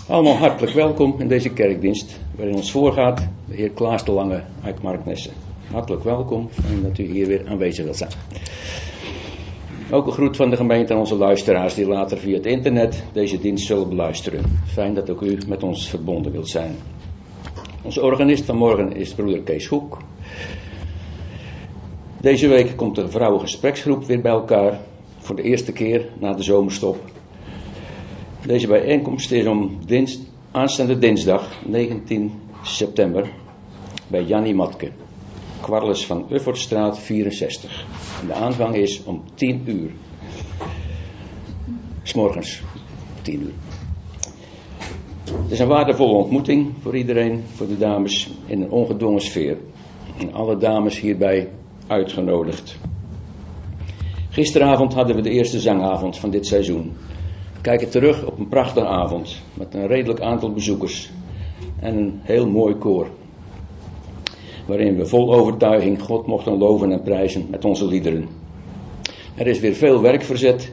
Allemaal hartelijk welkom in deze kerkdienst, waarin ons voorgaat de heer Klaas de Lange uit Marknessen. Hartelijk welkom en dat u hier weer aanwezig wilt zijn. Ook een groet van de gemeente aan onze luisteraars die later via het internet deze dienst zullen beluisteren. Fijn dat ook u met ons verbonden wilt zijn. Onze organist vanmorgen is broeder Kees Hoek. Deze week komt de vrouwengespreksgroep weer bij elkaar voor de eerste keer na de zomerstop. Deze bijeenkomst is aanstaande dinsdag 19 september bij Jannie Matke, Kwarles van Uffortstraat 64. En de aanvang is om 10 uur. 's morgens 10 uur. Het is een waardevolle ontmoeting voor iedereen, voor de dames, in een ongedwongen sfeer. En alle dames hierbij uitgenodigd. Gisteravond hadden we de eerste zangavond van dit seizoen. We kijken terug op een prachtige avond met een redelijk aantal bezoekers en een heel mooi koor, waarin we vol overtuiging God mochten loven en prijzen met onze liederen. Er is weer veel werk verzet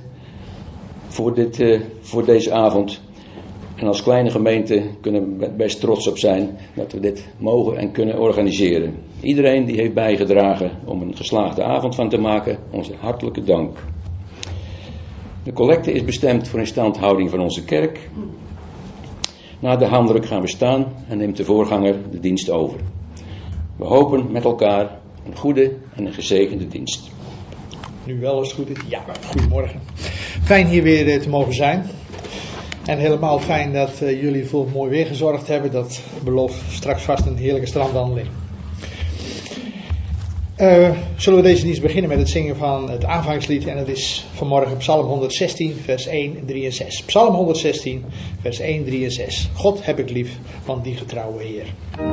voor deze avond. En als kleine gemeente kunnen we best trots op zijn dat we dit mogen en kunnen organiseren. Iedereen die heeft bijgedragen om een geslaagde avond van te maken, onze hartelijke dank. De collecte is bestemd voor instandhouding van onze kerk. Na de handdruk gaan we staan en neemt de voorganger de dienst over. We hopen met elkaar een goede en een gezegende dienst. Nu wel als het goed is. Ja, goedemorgen. Fijn hier weer te mogen zijn. En helemaal fijn dat jullie voor mooi weer gezorgd hebben. Dat belooft straks vast een heerlijke strandwandeling. Zullen we deze dienst beginnen met het zingen van het aanvangslied. En dat is vanmorgen Psalm 116 vers 1, 3 en 6. Psalm 116 vers 1, 3 en 6. God heb ik lief van die getrouwe Heer.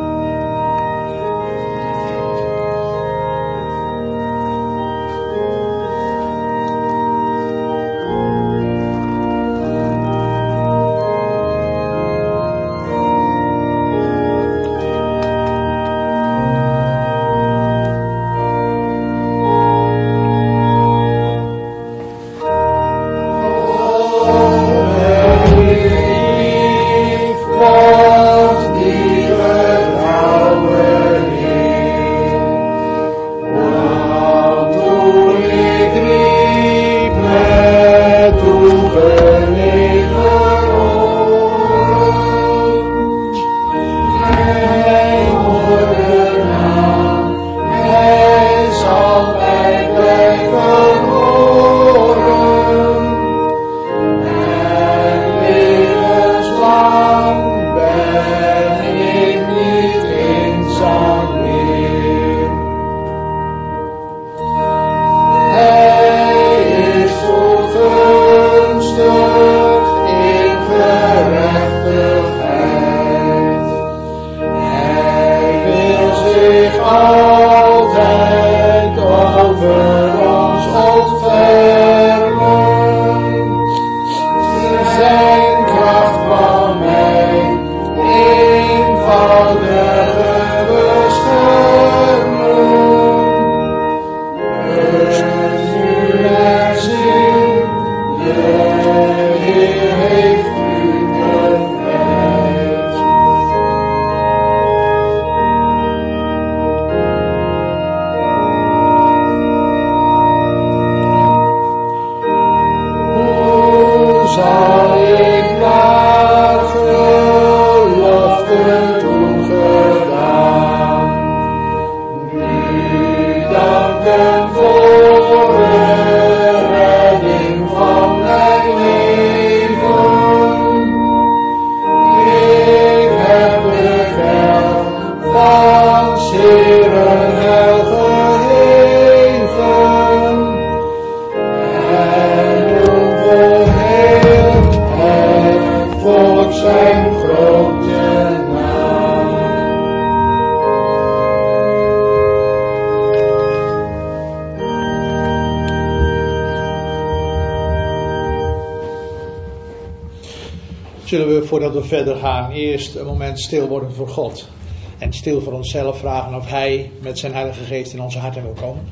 Zullen we, voordat we verder gaan, eerst een moment stil worden voor God. En stil voor onszelf vragen of Hij met zijn Heilige Geest in onze harten wil komen.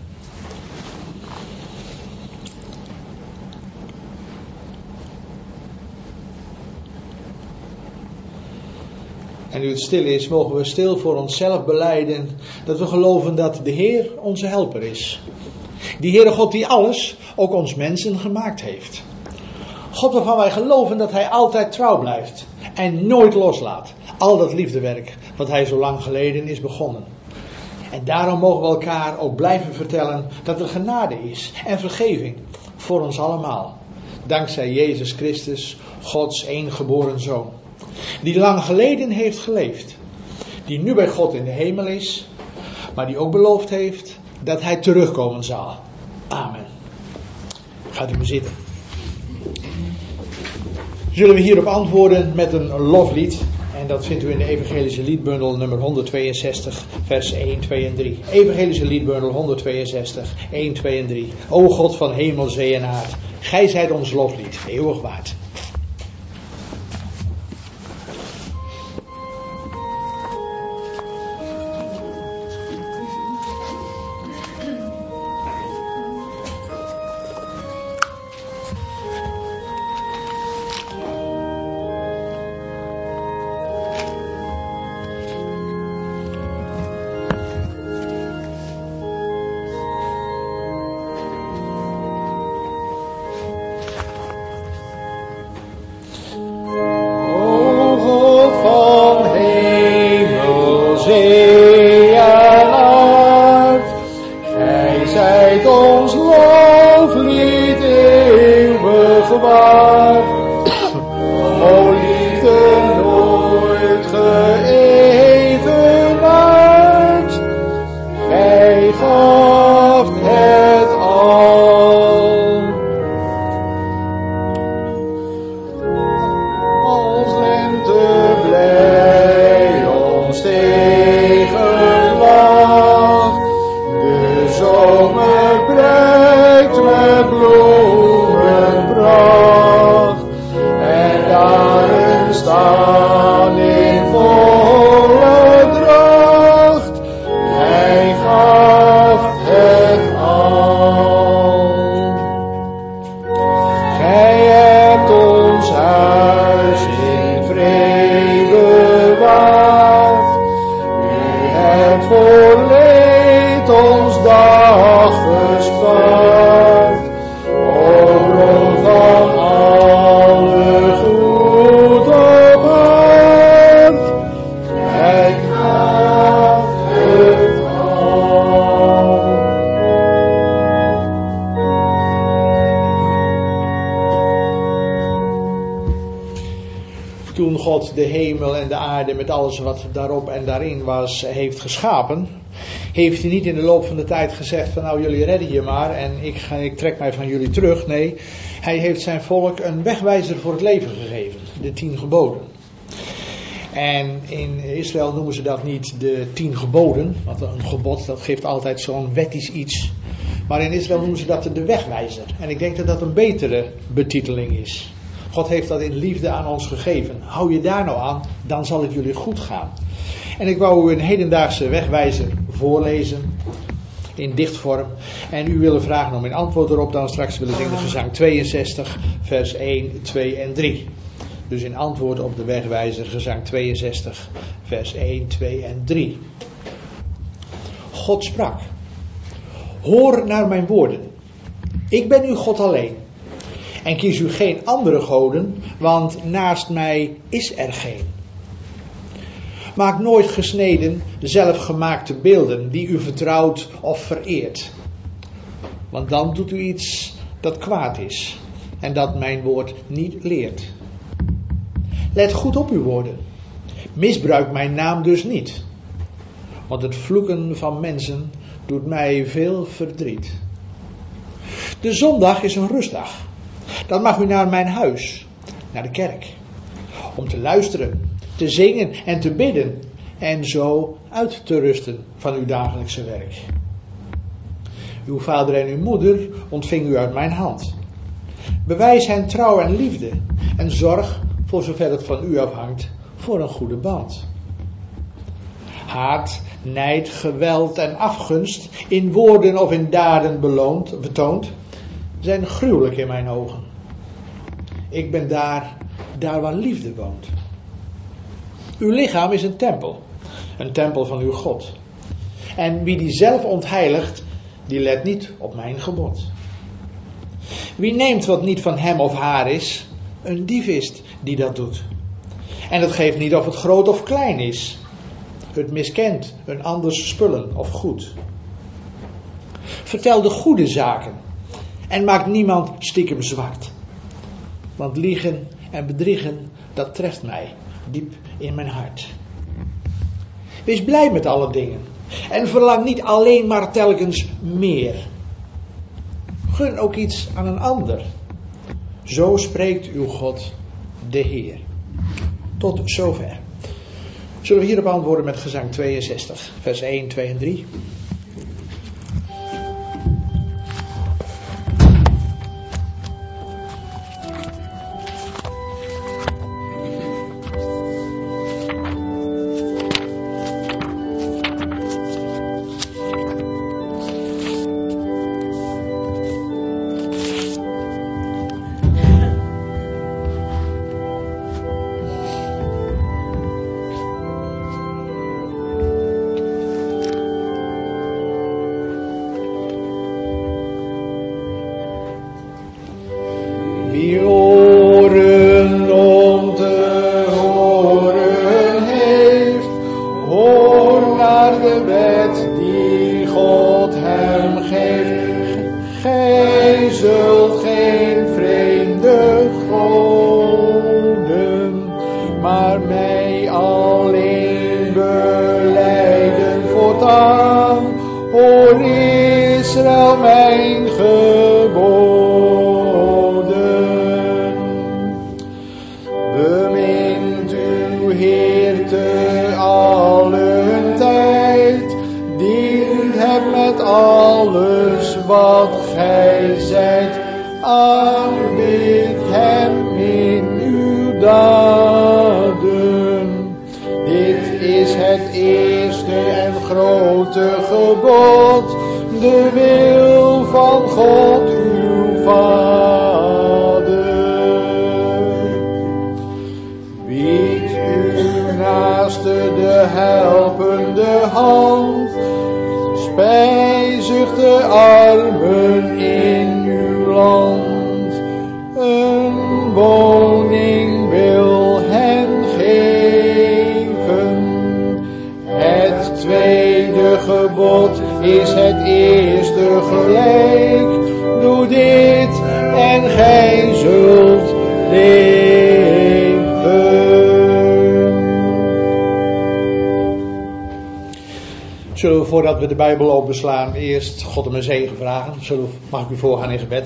En nu het stil is, mogen we stil voor onszelf belijden dat we geloven dat de Heer onze helper is. Die Heere God die alles, ook ons mensen, gemaakt heeft. God waarvan wij geloven dat Hij altijd trouw blijft en nooit loslaat. Al dat liefdewerk wat Hij zo lang geleden is begonnen. En daarom mogen we elkaar ook blijven vertellen dat er genade is en vergeving voor ons allemaal. Dankzij Jezus Christus, Gods eengeboren Zoon. Die lang geleden heeft geleefd. Die nu bij God in de hemel is. Maar die ook beloofd heeft dat Hij terugkomen zal. Amen. Gaat u maar zitten. Zullen we hierop antwoorden met een loflied. En dat vindt u in de Evangelische Liedbundel nummer 162, vers 1, 2 en 3. Evangelische Liedbundel 162, 1, 2 en 3. O God van hemel, zee en aard. Gij zijt ons loflied, eeuwig waard. Toen God de hemel en de aarde met alles wat daarop en daarin was heeft geschapen, heeft hij niet in de loop van de tijd gezegd van nou jullie redden je maar en ik trek mij van jullie terug. Nee, hij heeft zijn volk een wegwijzer voor het leven gegeven, de 10 geboden. En in Israël noemen ze dat niet de 10 geboden, want een gebod dat geeft altijd zo'n wettisch iets. Maar in Israël noemen ze dat de wegwijzer. En ik denk dat dat een betere betiteling is. God heeft dat in liefde aan ons gegeven. Hou je daar nou aan, dan zal het jullie goed gaan. En ik wou u een hedendaagse wegwijzer voorlezen. In dichtvorm. En u willen vragen om een antwoord erop. Dan straks willen zingen gezang 62, vers 1, 2 en 3. Dus in antwoord op de wegwijzer gezang 62, vers 1, 2 en 3. God sprak. Hoor naar mijn woorden. Ik ben uw God alleen. En kies u geen andere goden, want naast mij is er geen. Maak nooit gesneden, zelfgemaakte beelden die u vertrouwt of vereert. Want dan doet u iets dat kwaad is en dat mijn woord niet leert. Let goed op uw woorden. Misbruik mijn naam dus niet. Want het vloeken van mensen doet mij veel verdriet. De zondag is een rustdag. Dan mag u naar mijn huis, naar de kerk. Om te luisteren, te zingen en te bidden. En zo uit te rusten van uw dagelijkse werk. Uw vader en uw moeder ontving u uit mijn hand. Bewijs hen trouw en liefde. En zorg, voor zover het van u afhangt, voor een goede band. Haat, nijd, geweld en afgunst, in woorden of in daden betoond, zijn gruwelijk in mijn ogen. Ik ben daar waar liefde woont. Uw lichaam is een tempel van uw God. En wie die zelf ontheiligt, die let niet op mijn gebod. Wie neemt wat niet van hem of haar is, een dief is die dat doet. En het geeft niet of het groot of klein is. Het miskent een anders spullen of goed. Vertel de goede zaken en maak niemand stiekem zwart. Want liegen en bedriegen, dat treft mij diep in mijn hart. Wees blij met alle dingen en verlang niet alleen maar telkens meer. Gun ook iets aan een ander. Zo spreekt uw God, de Heer. Tot zover. Zullen we hierop antwoorden met gezang 62, vers 1, 2 en 3. Zullen we voordat we de Bijbel openslaan eerst God om een zegen vragen? Mag ik u voorgaan in gebed?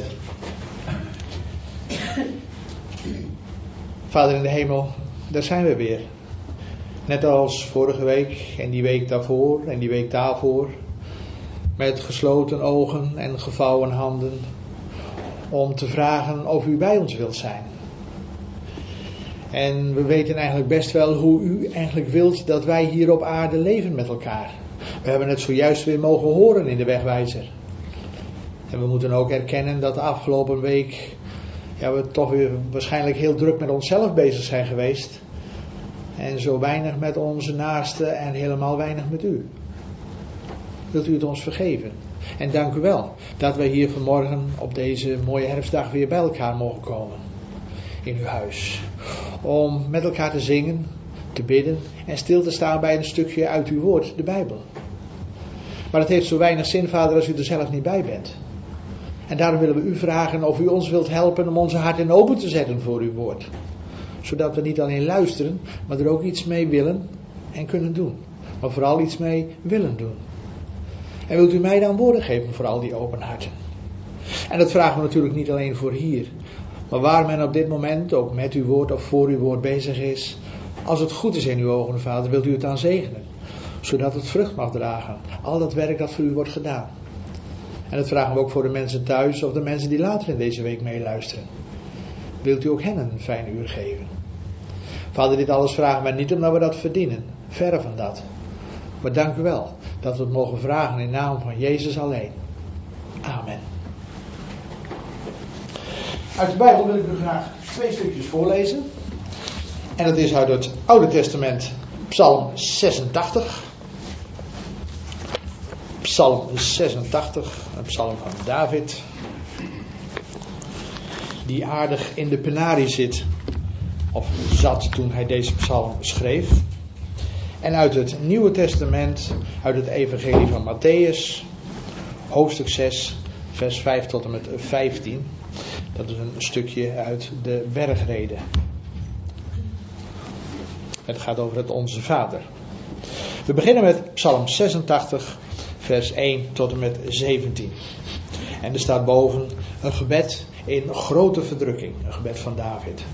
Vader in de hemel, daar zijn we weer. Net als vorige week en die week daarvoor en die week daarvoor. Met gesloten ogen en gevouwen handen. Om te vragen of u bij ons wilt zijn. En we weten eigenlijk best wel hoe u eigenlijk wilt dat wij hier op aarde leven met elkaar. We hebben het zojuist weer mogen horen in de wegwijzer. En we moeten ook erkennen dat de afgelopen week we toch weer waarschijnlijk heel druk met onszelf bezig zijn geweest. En zo weinig met onze naasten en helemaal weinig met u. Wilt u het ons vergeven? En dank u wel dat wij hier vanmorgen op deze mooie herfstdag weer bij elkaar mogen komen. In uw huis. Om met elkaar te zingen, te bidden en stil te staan bij een stukje uit uw woord, de Bijbel. Maar het heeft zo weinig zin, Vader, als u er zelf niet bij bent. En daarom willen we u vragen of u ons wilt helpen om onze harten open te zetten voor uw woord. Zodat we niet alleen luisteren, maar er ook iets mee willen en kunnen doen. Maar vooral iets mee willen doen. En wilt u mij dan woorden geven voor al die open harten. En dat vragen we natuurlijk niet alleen voor hier. Maar waar men op dit moment ook met uw woord of voor uw woord bezig is. Als het goed is in uw ogen, Vader, wilt u het dan zegenen. Zodat het vrucht mag dragen. Al dat werk dat voor u wordt gedaan. En dat vragen we ook voor de mensen thuis of de mensen die later in deze week meeluisteren. Wilt u ook hen een fijn uur geven. Vader, dit alles vragen wij niet omdat we dat verdienen. Verre van dat. Maar dank u wel dat we het mogen vragen in naam van Jezus alleen. Amen. Uit de Bijbel wil ik u graag 2 stukjes voorlezen. En dat is uit het Oude Testament Psalm 86. Psalm 86, een psalm van David. Die aardig in de penarie zit, of zat toen hij deze psalm schreef. En uit het Nieuwe Testament, uit het Evangelie van Mattheüs, hoofdstuk 6, vers 5 tot en met 15. Dat is een stukje uit de bergrede. Het gaat over het Onze Vader. We beginnen met Psalm 86, vers 1 tot en met 17. En er staat boven een gebed in grote verdrukking, een gebed van David.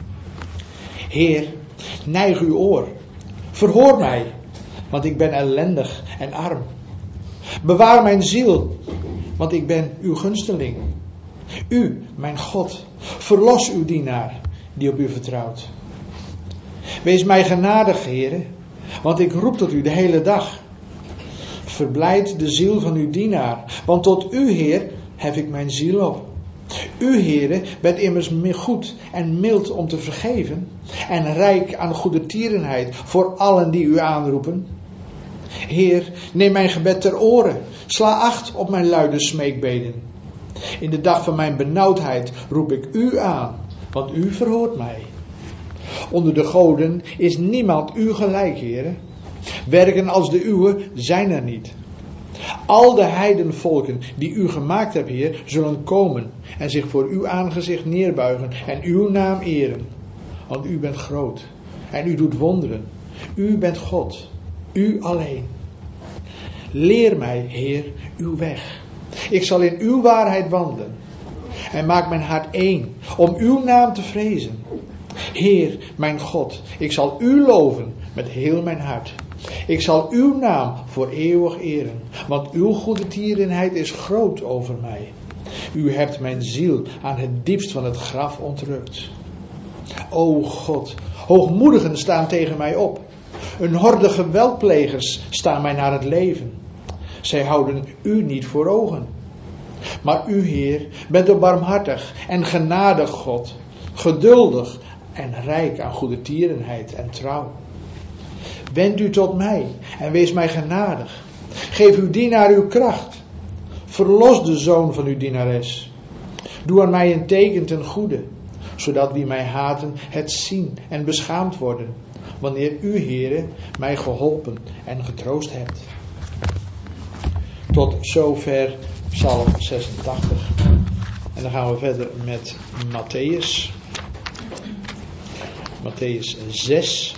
Heer, neig uw oor, verhoor mij, want ik ben ellendig en arm. Bewaar mijn ziel, want ik ben uw gunsteling. U, mijn God, verlos uw dienaar die op u vertrouwt. Wees mij genadig, Heere, want ik roep tot u de hele dag. Verblijd de ziel van uw dienaar, want tot u, Heer, hef ik mijn ziel op. U, Heere, bent immers goed en mild om te vergeven en rijk aan goedertierenheid voor allen die u aanroepen. Heer, neem mijn gebed ter oren, sla acht op mijn luide smeekbeden. In de dag van mijn benauwdheid roep ik u aan, want u verhoort mij. Onder de goden is niemand u gelijk, Heere. Werken als de uwe zijn er niet. Al de heidenvolken die u gemaakt hebt, Heer, zullen komen en zich voor uw aangezicht neerbuigen en uw naam eren. Want u bent groot en u doet wonderen. U bent God, u alleen. Leer mij, Heer, uw weg. Ik zal in uw waarheid wandelen. En maak mijn hart één om uw naam te vrezen. Heer, mijn God, ik zal u loven met heel mijn hart. Ik zal uw naam voor eeuwig eren, want uw goedertierenheid is groot over mij. U hebt mijn ziel aan het diepst van het graf ontrukt. O God, hoogmoedigen staan tegen mij op. Een horde geweldplegers staan mij naar het leven. Zij houden u niet voor ogen. Maar u, Heer, bent een barmhartig en genadig God, geduldig en rijk aan goedertierenheid en trouw. Wend u tot mij en wees mij genadig. Geef uw dienaar uw kracht. Verlos de zoon van uw dienares. Doe aan mij een teken ten goede, zodat wie mij haten het zien en beschaamd worden, wanneer u, Heere, mij geholpen en getroost hebt. Tot zover Psalm 86. En dan gaan we verder met Mattheüs. Mattheüs 6.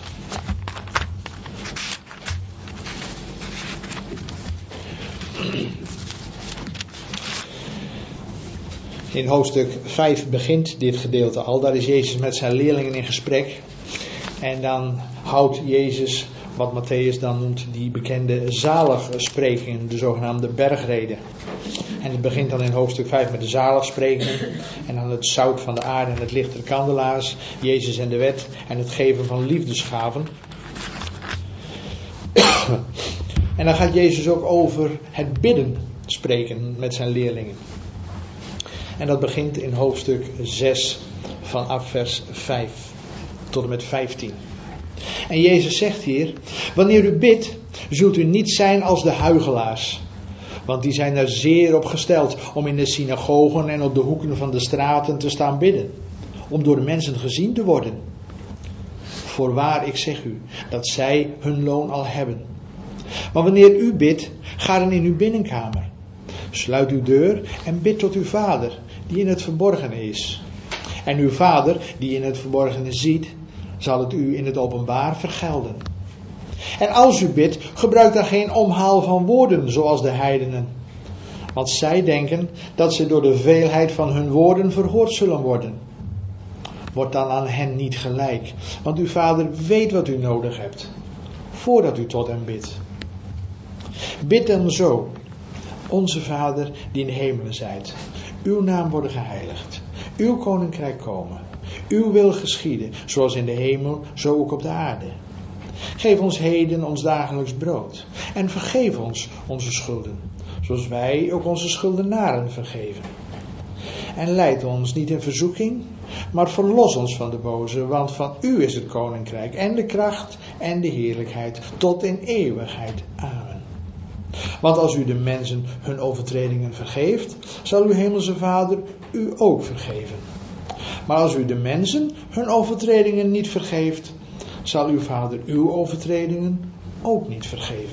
In hoofdstuk 5 begint dit gedeelte al. Daar is Jezus met zijn leerlingen in gesprek. En dan houdt Jezus, wat Mattheüs dan noemt, die bekende zaligsprekingen, de zogenaamde bergrede. En het begint dan in hoofdstuk 5 met de zaligsprekingen. En dan het zout van de aarde en het licht der kandelaars. Jezus en de wet en het geven van liefdesgaven. En dan gaat Jezus ook over het bidden spreken met zijn leerlingen. En dat begint in hoofdstuk 6 vanaf vers 5 tot en met 15. En Jezus zegt hier: wanneer u bidt, zult u niet zijn als de huichelaars. Want die zijn er zeer op gesteld om in de synagogen en op de hoeken van de straten te staan bidden. Om door de mensen gezien te worden. Voorwaar, ik zeg u, dat zij hun loon al hebben. Maar wanneer u bidt, ga dan in uw binnenkamer. Sluit uw deur en bid tot uw Vader, die in het verborgene is. En uw Vader, die in het verborgene ziet, zal het u in het openbaar vergelden. En als u bidt, gebruik dan geen omhaal van woorden zoals de heidenen. Want zij denken dat ze door de veelheid van hun woorden verhoord zullen worden. Word dan aan hen niet gelijk, want uw Vader weet wat u nodig hebt, voordat u tot hem bidt. Bid dan zo: Onze Vader die in de hemelen zijt, uw naam worden geheiligd, uw koninkrijk komen, uw wil geschieden, zoals in de hemel, zo ook op de aarde. Geef ons heden ons dagelijks brood en vergeef ons onze schulden, zoals wij ook onze schuldenaren vergeven. En leid ons niet in verzoeking, Maar verlos ons van de boze, want van u is het koninkrijk en de kracht en de heerlijkheid tot in eeuwigheid. Amen. Want als u de mensen hun overtredingen vergeeft, zal uw hemelse Vader u ook vergeven. Maar als u de mensen hun overtredingen niet vergeeft, zal uw Vader uw overtredingen ook niet vergeven.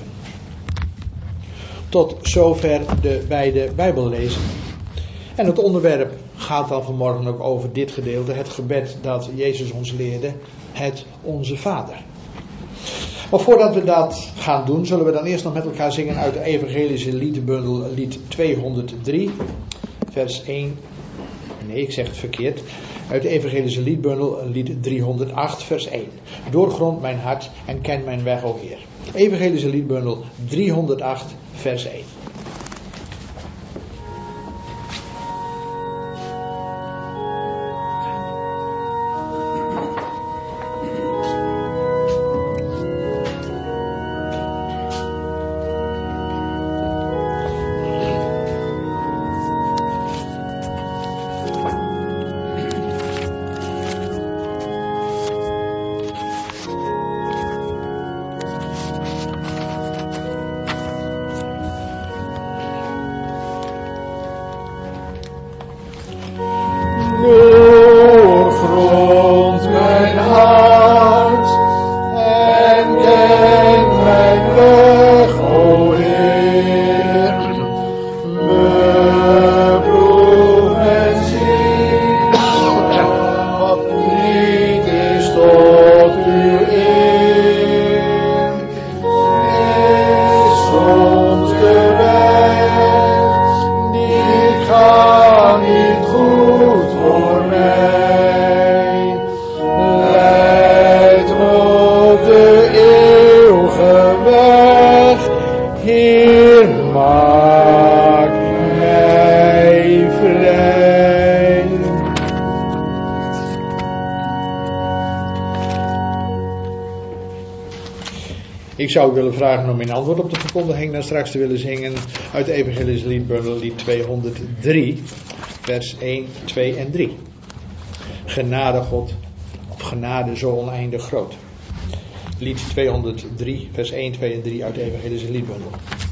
Tot zover de beide Bijbellezen. En het onderwerp gaat dan vanmorgen ook over dit gedeelte, het gebed dat Jezus ons leerde, het Onze Vader. Maar voordat we dat gaan doen, zullen we dan eerst nog met elkaar zingen uit de evangelische liedbundel, lied 203, vers 1. Nee, ik zeg het verkeerd. Uit de evangelische liedbundel, lied 308, vers 1. Doorgrond mijn hart en ken mijn weg, o Heer. Evangelische liedbundel 308, vers 1. Ik zou u willen vragen om in antwoord op de verkondiging dan straks te willen zingen uit de evangelische liedbundel, lied 203, vers 1, 2 en 3. Genade God, of genade zo oneindig groot. Lied 203, vers 1, 2 en 3 uit de evangelische liedbundel.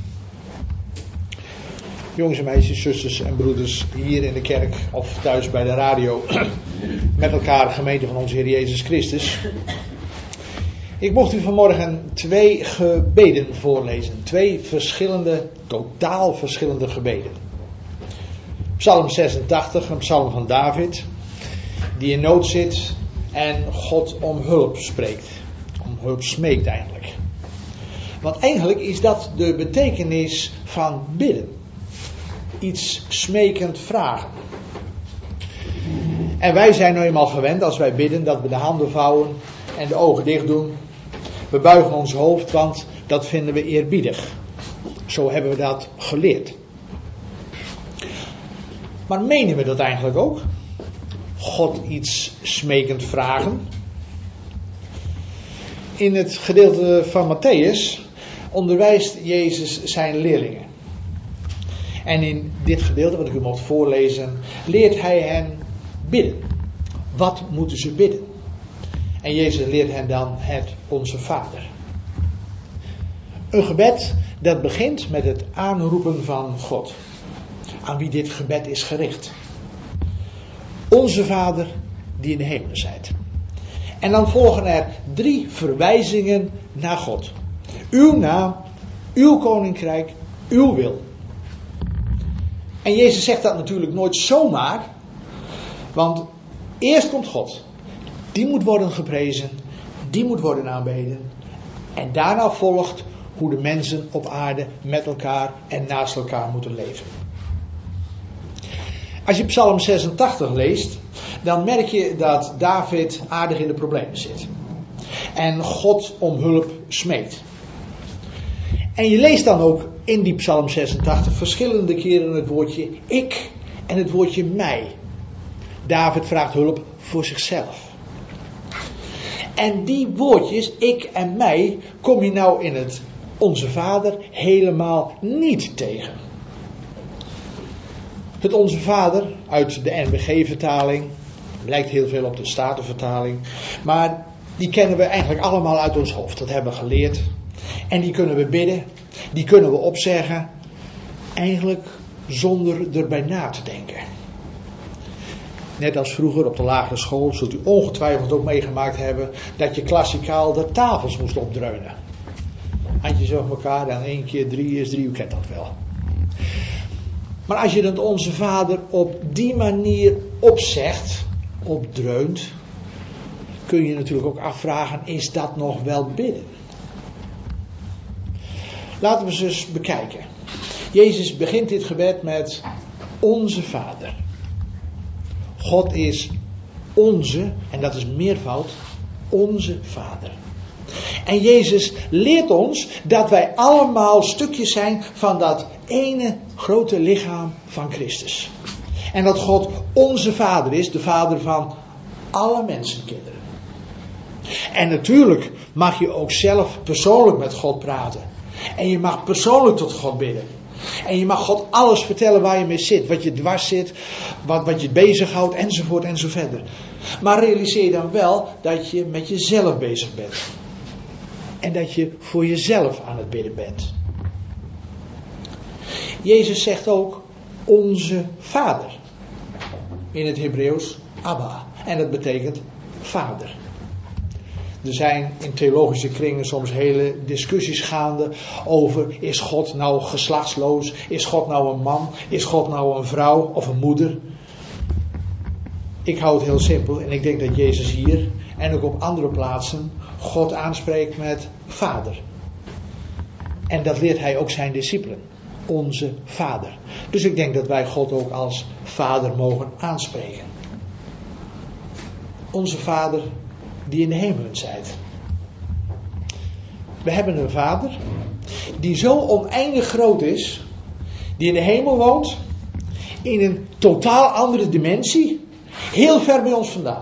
Jongens en meisjes, zusters en broeders, hier in de kerk of thuis bij de radio, met elkaar gemeente van onze Heer Jezus Christus. Ik mocht u vanmorgen 2 gebeden voorlezen. 2 verschillende, totaal verschillende gebeden. Psalm 86, een psalm van David, die in nood zit en God om hulp spreekt. Om hulp smeekt eigenlijk. Want eigenlijk is dat de betekenis van bidden. Iets smekend vragen. En wij zijn nou eenmaal gewend als wij bidden dat we de handen vouwen en de ogen dicht doen. We buigen ons hoofd, want dat vinden we eerbiedig. Zo hebben we dat geleerd. Maar menen we dat eigenlijk ook? God iets smekend vragen? In het gedeelte van Matthäus onderwijst Jezus zijn leerlingen. En in dit gedeelte, wat ik u mocht voorlezen, leert hij hen bidden. Wat moeten ze bidden? En Jezus leert hen dan het Onze Vader. Een gebed dat begint met het aanroepen van God. Aan wie dit gebed is gericht. Onze Vader die in de hemelen zijt. En dan volgen er 3 verwijzingen naar God. Uw naam, uw koninkrijk, uw wil. En Jezus zegt dat natuurlijk nooit zomaar. Want eerst komt God. Die moet worden geprezen. Die moet worden aanbeden. En daarna volgt hoe de mensen op aarde met elkaar en naast elkaar moeten leven. Als je Psalm 86 leest, dan merk je dat David aardig in de problemen zit. En God om hulp smeekt. En je leest dan ook in die Psalm 86 verschillende keren het woordje ik en het woordje mij. David vraagt hulp voor zichzelf. En die woordjes, ik en mij, kom je nou in het Onze Vader helemaal niet tegen. Het Onze Vader uit de NBG-vertaling Lijkt heel veel op de Statenvertaling. Maar die kennen we eigenlijk allemaal uit ons hoofd. Dat hebben we geleerd. En die kunnen we bidden. Die kunnen we opzeggen. Eigenlijk zonder erbij na te denken. Net als vroeger op de lagere school zult u ongetwijfeld ook meegemaakt hebben dat je klassikaal de tafels moest opdreunen. Handjes over elkaar, dan 1 keer 3 is 3, u kent dat wel. Maar als je het Onze Vader op die manier opzegt, opdreunt, kun je natuurlijk ook afvragen, is dat nog wel bidden? Laten we eens dus bekijken. Jezus begint dit gebed met Onze Vader. God is onze, en dat is meervoud, onze Vader. En Jezus leert ons dat wij allemaal stukjes zijn van dat ene grote lichaam van Christus. En dat God onze Vader is, de Vader van alle mensenkinderen. En natuurlijk mag je ook zelf persoonlijk met God praten. En je mag persoonlijk tot God bidden. En je mag God alles vertellen waar je mee zit, wat je dwars zit, wat je bezighoudt, enzovoort en zo verder. Maar realiseer je dan wel dat je met jezelf bezig bent. En dat je voor jezelf aan het bidden bent. Jezus zegt ook onze Vader. In het Hebreeuws Abba. En dat betekent Vader. Er zijn in theologische kringen soms hele discussies gaande over, is God nou geslachtsloos? Is God nou een man? Is God nou een vrouw of een moeder? Ik hou het heel simpel en ik denk dat Jezus hier en ook op andere plaatsen God aanspreekt met Vader. En dat leert hij ook zijn discipelen. Onze Vader. Dus ik denk dat wij God ook als Vader mogen aanspreken. Onze Vader die in de hemelen zijt. We hebben een Vader die zo oneindig groot is, die in de hemel woont, in een totaal andere dimensie, heel ver bij ons vandaan.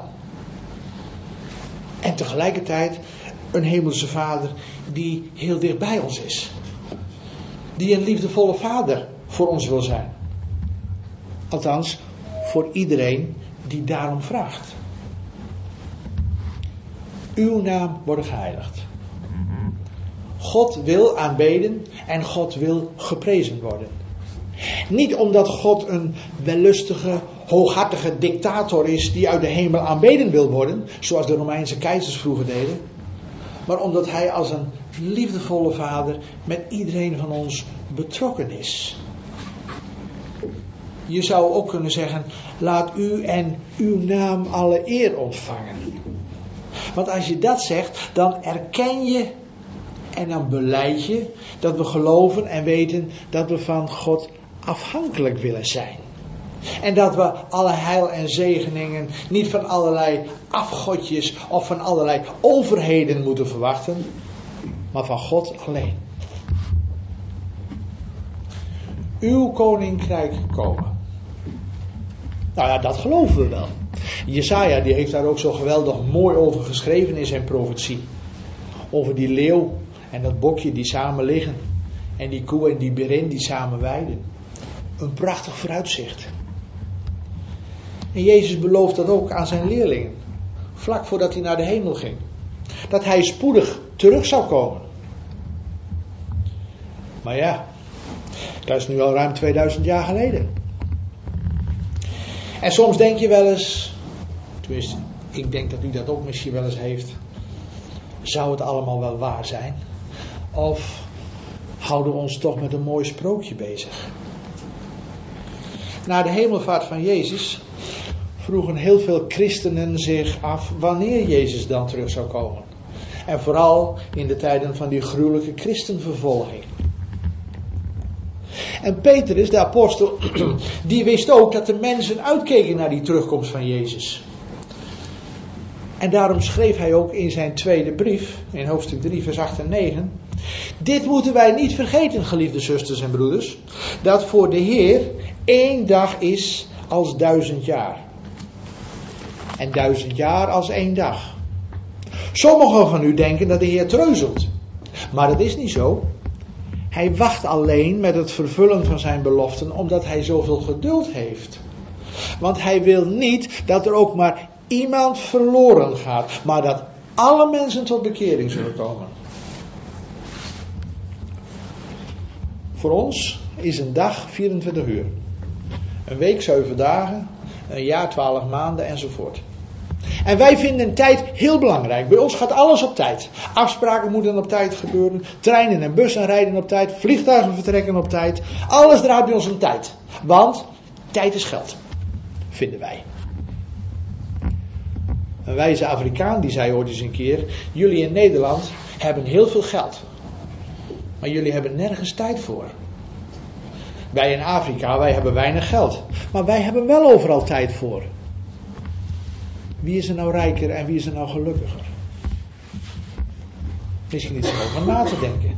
En tegelijkertijd een hemelse Vader die heel dicht bij ons is. Die een liefdevolle Vader voor ons wil zijn. Althans, voor iedereen die daarom vraagt. Uw naam wordt geheiligd. God wil aanbeden en God wil geprezen worden. Niet omdat God een wellustige, hooghartige dictator is die uit de hemel aanbeden wil worden, zoals de Romeinse keizers vroeger deden, maar omdat hij als een liefdevolle Vader met iedereen van ons betrokken is. Je zou ook kunnen zeggen, laat u en uw naam alle eer ontvangen. Want als je dat zegt, dan erken je en dan belijd je dat we geloven en weten dat we van God afhankelijk willen zijn. En dat we alle heil en zegeningen niet van allerlei afgodjes of van allerlei overheden moeten verwachten, maar van God alleen. Uw koninkrijk komen. Nou ja, dat geloven we wel. Jesaja die heeft daar ook zo geweldig mooi over geschreven in zijn profetie. Over die leeuw en dat bokje die samen liggen. En die koe en die berin die samen weiden. Een prachtig vooruitzicht. En Jezus belooft dat ook aan zijn leerlingen. Vlak voordat hij naar de hemel ging. Dat hij spoedig terug zou komen. Maar ja, dat is nu al ruim 2000 jaar geleden. En soms denk je wel eens, tenminste, ik denk dat u dat ook misschien wel eens heeft. Zou het allemaal wel waar zijn? Of houden we ons toch met een mooi sprookje bezig? Na de hemelvaart van Jezus vroegen heel veel christenen zich af wanneer Jezus dan terug zou komen. En vooral in de tijden van die gruwelijke christenvervolging. En Petrus, de apostel, die wist ook dat de mensen uitkeken naar die terugkomst van Jezus. En daarom schreef hij ook in zijn tweede brief, in hoofdstuk 3 vers 8 en 9. Dit moeten wij niet vergeten, geliefde zusters en broeders, dat voor de Heer 1 dag is als 1000 jaar. En 1000 jaar als 1 dag. Sommigen van u denken dat de Heer treuzelt. Maar dat is niet zo. Hij wacht alleen met het vervullen van zijn beloften omdat hij zoveel geduld heeft. Want hij wil niet dat er ook maar iemand verloren gaat, maar dat alle mensen tot bekering zullen komen. Voor ons is een dag 24 uur. Een week 7 dagen, een jaar 12 maanden enzovoort. En wij vinden tijd heel belangrijk. Bij ons gaat alles op tijd. Afspraken moeten op tijd gebeuren. Treinen en bussen rijden op tijd. Vliegtuigen vertrekken op tijd. Alles draait bij ons om tijd. Want tijd is geld. Vinden wij. Een wijze Afrikaan die zei ooit eens een keer: jullie in Nederland hebben heel veel geld. Maar jullie hebben nergens tijd voor. Wij in Afrika, wij hebben weinig geld. Maar wij hebben wel overal tijd voor. Wie is er nou rijker en wie is er nou gelukkiger? Misschien iets om over na te denken.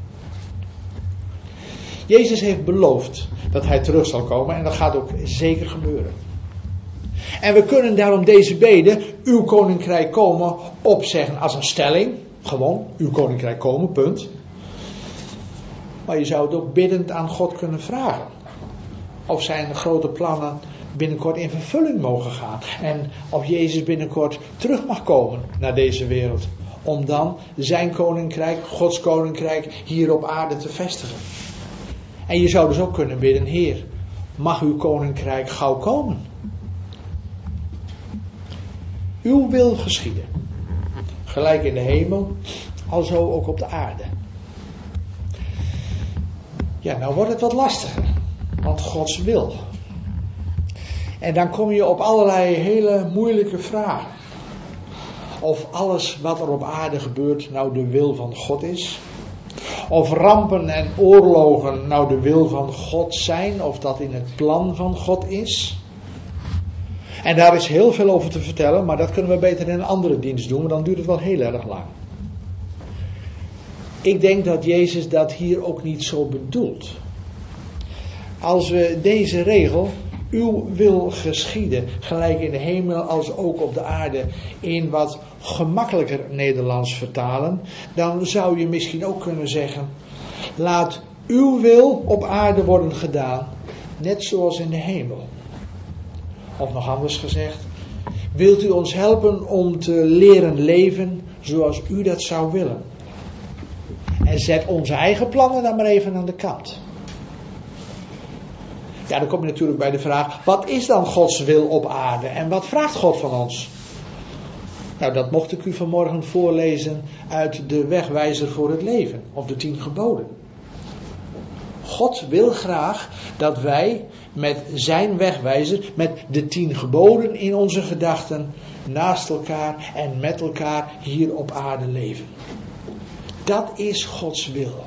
Jezus heeft beloofd dat hij terug zal komen en dat gaat ook zeker gebeuren. En we kunnen daarom deze bede, uw koninkrijk komen, opzeggen als een stelling. Gewoon, uw koninkrijk komen, punt. Maar je zou het ook biddend aan God kunnen vragen. Of zijn grote plannen binnenkort in vervulling mogen gaan. En of Jezus binnenkort terug mag komen naar deze wereld. Om dan zijn koninkrijk, Gods koninkrijk, hier op aarde te vestigen. En je zou dus ook kunnen bidden: Heer, mag uw koninkrijk gauw komen. Uw wil geschieden. Gelijk in de hemel, alzo ook op de aarde. Ja, nou wordt het wat lastiger. Want Gods wil. En dan kom je op allerlei hele moeilijke vragen. Of alles wat er op aarde gebeurt nou de wil van God is. Of rampen en oorlogen nou de wil van God zijn. Of dat in het plan van God is. En daar is heel veel over te vertellen. Maar dat kunnen we beter in een andere dienst doen. Maar dan duurt het wel heel erg lang. Ik denk dat Jezus dat hier ook niet zo bedoelt. Als we deze regel, uw wil geschieden, gelijk in de hemel als ook op de aarde, in wat gemakkelijker Nederlands vertalen, dan zou je misschien ook kunnen zeggen: laat uw wil op aarde worden gedaan, net zoals in de hemel. Of nog anders gezegd: wilt u ons helpen om te leren leven zoals u dat zou willen? En zet onze eigen plannen dan maar even aan de kant. Ja, dan kom je natuurlijk bij de vraag: wat is dan Gods wil op aarde? En wat vraagt God van ons? Nou, dat mocht ik u vanmorgen voorlezen uit de wegwijzer voor het leven. Of de 10 geboden. God wil graag dat wij met zijn wegwijzer, met de 10 geboden in onze gedachten, naast elkaar en met elkaar hier op aarde leven. Dat is Gods wil.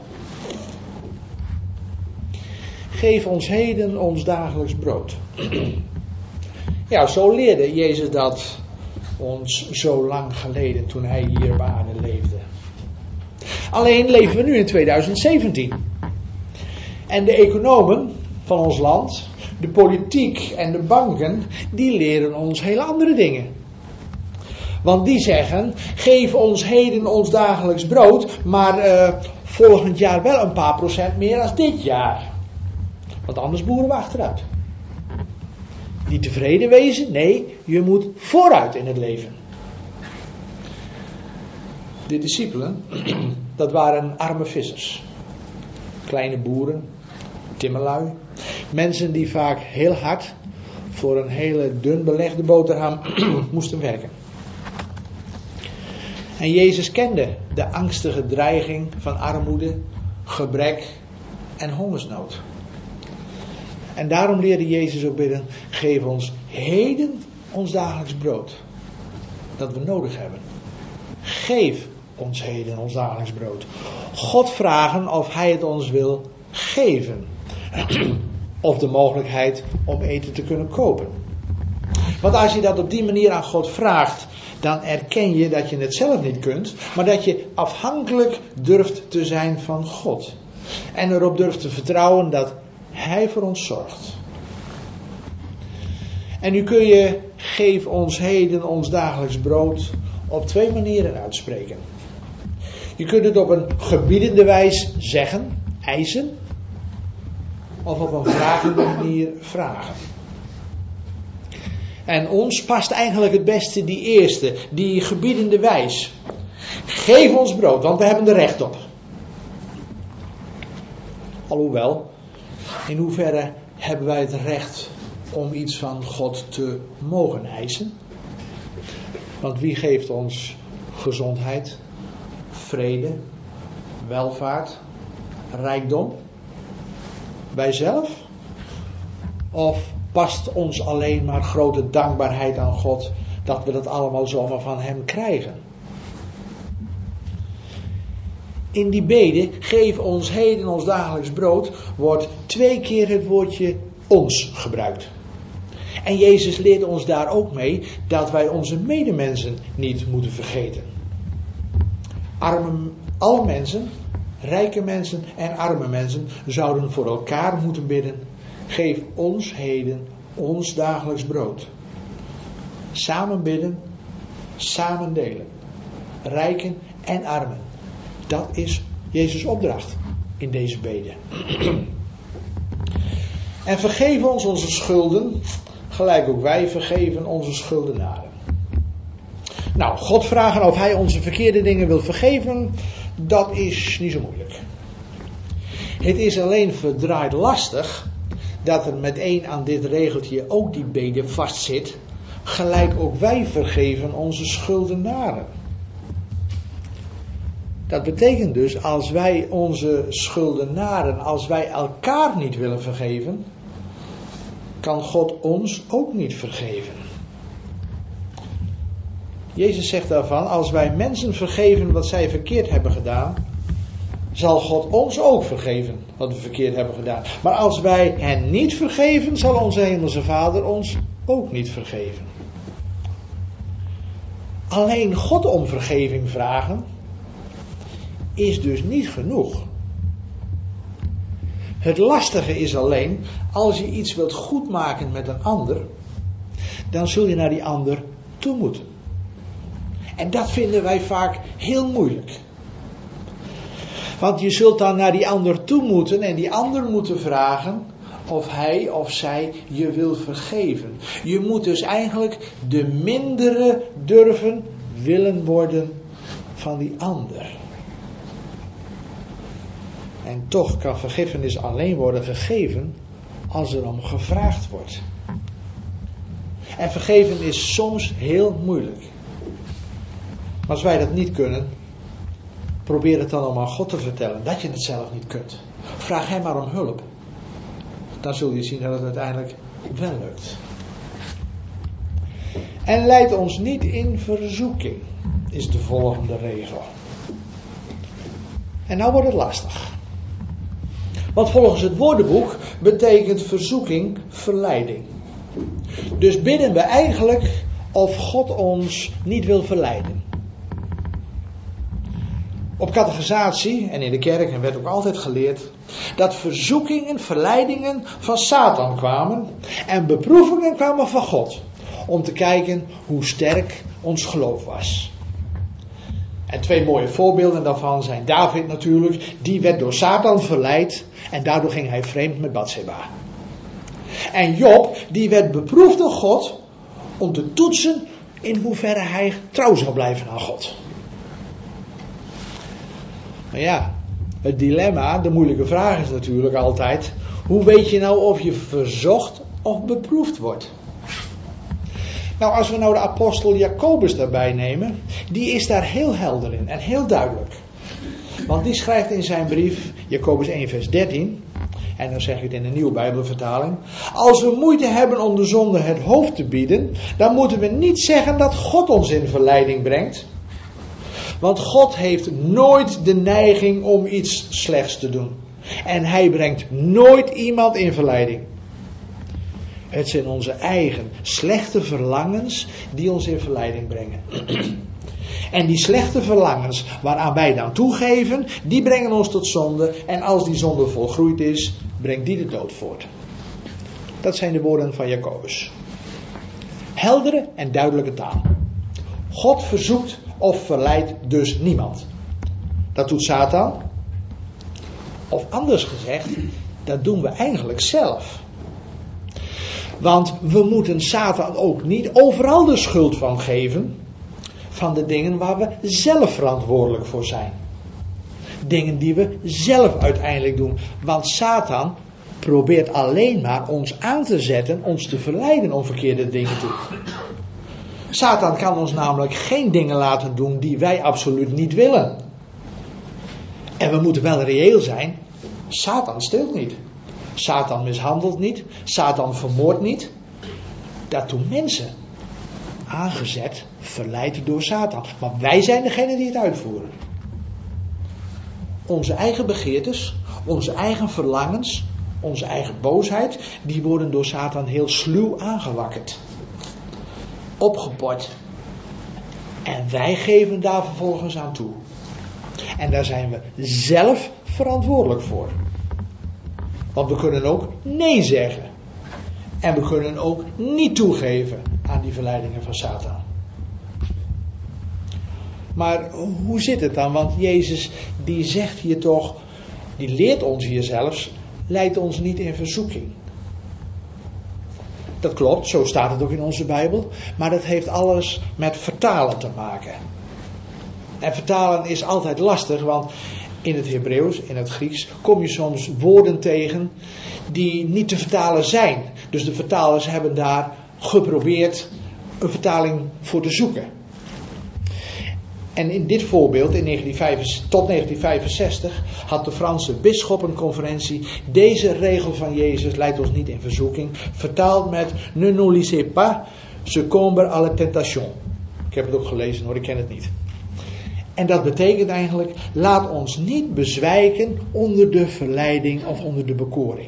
Geef ons heden ons dagelijks brood. Ja, zo leerde Jezus dat ons zo lang geleden toen hij hier op aarde leefde. Alleen leven we nu in 2017. En de economen van ons land, de politiek en de banken, die leren ons hele andere dingen. Want die zeggen: geef ons heden ons dagelijks brood, maar volgend jaar wel een paar procent meer dan dit jaar. Want anders boeren we achteruit. Niet tevreden wezen, nee, je moet vooruit in het leven. De discipelen, dat waren arme vissers. Kleine boeren, timmerlui. Mensen die vaak heel hard voor een hele dun belegde boterham moesten werken. En Jezus kende de angstige dreiging van armoede, gebrek en hongersnood. En daarom leerde Jezus ook bidden: geef ons heden ons dagelijks brood. Dat we nodig hebben. Geef ons heden ons dagelijks brood. God vragen of hij het ons wil geven. Of de mogelijkheid om eten te kunnen kopen. Want als je dat op die manier aan God vraagt, dan erken je dat je het zelf niet kunt, maar dat je afhankelijk durft te zijn van God. En erop durft te vertrouwen dat hij voor ons zorgt. En nu kun je geef ons heden ons dagelijks brood op 2 manieren uitspreken. Je kunt het op een gebiedende wijs zeggen, eisen, of op een vragende manier vragen. En ons past eigenlijk het beste die eerste, die gebiedende wijs. Geef ons brood, want we hebben er recht op. Alhoewel, in hoeverre hebben wij het recht om iets van God te mogen eisen? Want wie geeft ons gezondheid, vrede, welvaart, rijkdom? Wij zelf? Of past ons alleen maar grote dankbaarheid aan God dat we dat allemaal zomaar van Hem krijgen? In die bede, geef ons heden ons dagelijks brood, wordt 2 keer het woordje ons gebruikt. En Jezus leert ons daar ook mee dat wij onze medemensen niet moeten vergeten. Alle mensen, rijke mensen en arme mensen, zouden voor elkaar moeten bidden. Geef ons heden ons dagelijks brood. Samen bidden, samen delen. Rijken en armen. Dat is Jezus' opdracht in deze bede. En vergeef ons onze schulden, gelijk ook wij vergeven onze schuldenaren. Nou, God vragen of Hij onze verkeerde dingen wil vergeven, dat is niet zo moeilijk. Het is alleen verdraaid lastig dat er meteen aan dit regeltje ook die bede vastzit, gelijk ook wij vergeven onze schuldenaren. Dat betekent dus, als wij onze schuldenaren, als wij elkaar niet willen vergeven, kan God ons ook niet vergeven. Jezus zegt daarvan, als wij mensen vergeven wat zij verkeerd hebben gedaan, zal God ons ook vergeven wat we verkeerd hebben gedaan. Maar als wij hen niet vergeven, zal onze hemelse Vader ons ook niet vergeven. Alleen God om vergeving vragen is dus niet genoeg. Het lastige is alleen, als je iets wilt goedmaken met een ander, dan zul je naar die ander toe moeten. En dat vinden wij vaak heel moeilijk. Want je zult dan naar die ander toe moeten en die ander moeten vragen of hij of zij je wil vergeven. Je moet dus eigenlijk de mindere durven willen worden van die ander. En toch kan vergiffenis alleen worden gegeven als er om gevraagd wordt. En vergeven is soms heel moeilijk. Maar als wij dat niet kunnen, probeer het dan om aan God te vertellen dat je het zelf niet kunt. Vraag Hem maar om hulp. Dan zul je zien dat het uiteindelijk wel lukt. En leid ons niet in verzoeking, is de volgende regel. En nou wordt het lastig. Want volgens het woordenboek betekent verzoeking verleiding. Dus bidden we eigenlijk of God ons niet wil verleiden. Op catechisatie en in de kerk werd ook altijd geleerd dat verzoekingen, verleidingen van Satan kwamen en beproevingen kwamen van God. Om te kijken hoe sterk ons geloof was. En 2 mooie voorbeelden daarvan zijn David natuurlijk. Die werd door Satan verleid en daardoor ging hij vreemd met Batseba. En Job, die werd beproefd door God om te toetsen in hoeverre hij trouw zou blijven aan God. Maar ja, het dilemma, de moeilijke vraag is natuurlijk altijd: hoe weet je nou of je verzocht of beproefd wordt? Nou, als we nou de apostel Jacobus daarbij nemen, die is daar heel helder in en heel duidelijk. Want die schrijft in zijn brief, Jacobus 1 vers 13, en dan zeg ik het in de nieuwe Bijbelvertaling: als we moeite hebben om de zonde het hoofd te bieden, dan moeten we niet zeggen dat God ons in verleiding brengt. Want God heeft nooit de neiging om iets slechts te doen. En Hij brengt nooit iemand in verleiding. Het zijn onze eigen slechte verlangens die ons in verleiding brengen. En die slechte verlangens waaraan wij dan toegeven, die brengen ons tot zonde. En als die zonde volgroeid is, brengt die de dood voort. Dat zijn de woorden van Jacobus. Heldere en duidelijke taal. God verzoekt of verleidt dus niemand. Dat doet Satan. Of anders gezegd, dat doen we eigenlijk zelf. Want we moeten Satan ook niet overal de schuld van geven. Van de dingen waar we zelf verantwoordelijk voor zijn. Dingen die we zelf uiteindelijk doen. Want Satan probeert alleen maar ons aan te zetten, ons te verleiden om verkeerde dingen te doen. Satan kan ons namelijk geen dingen laten doen die wij absoluut niet willen. En we moeten wel reëel zijn. Satan steelt niet. Satan mishandelt niet. Satan vermoordt niet. Dat doen mensen. Aangezet, verleid door Satan. Maar wij zijn degene die het uitvoeren. Onze eigen begeertes, onze eigen verlangens, onze eigen boosheid, die worden door Satan heel sluw aangewakkerd. Opgepot. En wij geven daar vervolgens aan toe. En daar zijn we zelf verantwoordelijk voor. Want we kunnen ook nee zeggen. En we kunnen ook niet toegeven aan die verleidingen van Satan. Maar hoe zit het dan? Want Jezus die zegt hier toch, die leert ons hier zelfs, leidt ons niet in verzoeking. Dat klopt, zo staat het ook in onze Bijbel. Maar dat heeft alles met vertalen te maken. En vertalen is altijd lastig, want in het Hebreeuws, in het Grieks, kom je soms woorden tegen die niet te vertalen zijn. Dus de vertalers hebben daar geprobeerd een vertaling voor te zoeken. En in dit voorbeeld, tot 1965, had de Franse bisschoppenconferentie deze regel van Jezus, leidt ons niet in verzoeking, vertaald met ne nous laissez pas succomber à la tentation. Ik heb het ook gelezen hoor, ik ken het niet. En dat betekent eigenlijk, laat ons niet bezwijken onder de verleiding of onder de bekoring.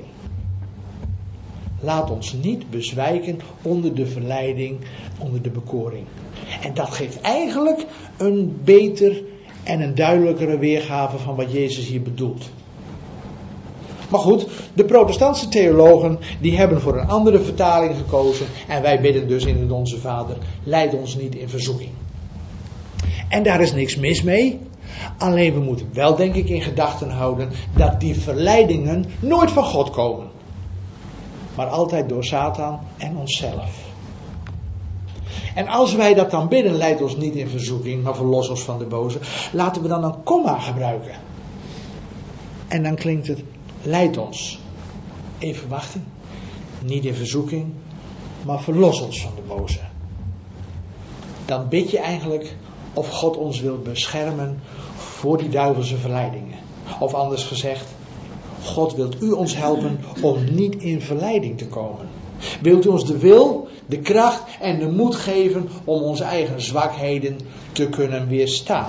Laat ons niet bezwijken onder de verleiding, onder de bekoring. En dat geeft eigenlijk een beter en een duidelijkere weergave van wat Jezus hier bedoelt. Maar goed, de protestantse theologen die hebben voor een andere vertaling gekozen. En wij bidden dus in het Onze Vader, leid ons niet in verzoeking. En daar is niks mis mee. Alleen we moeten wel denk ik in gedachten houden dat die verleidingen nooit van God komen. Maar altijd door Satan en onszelf. En als wij dat dan bidden, leid ons niet in verzoeking, maar verlos ons van de boze. Laten we dan een komma gebruiken. En dan klinkt het, leid ons. Even wachten. Niet in verzoeking, maar verlos ons van de boze. Dan bid je eigenlijk of God ons wil beschermen voor die duivelse verleidingen. Of anders gezegd, God wilt u ons helpen om niet in verleiding te komen. Wilt u ons de wil, de kracht en de moed geven om onze eigen zwakheden te kunnen weerstaan.